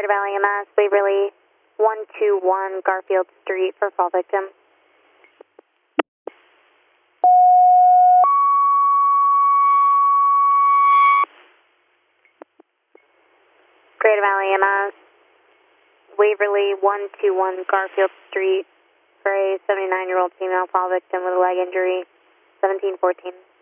Greater Valley EMS, Waverly 121 Garfield Street for fall victim. Greater Valley EMS, Waverly 121 Garfield Street for a 79-year-old female fall victim with a leg injury, 1714.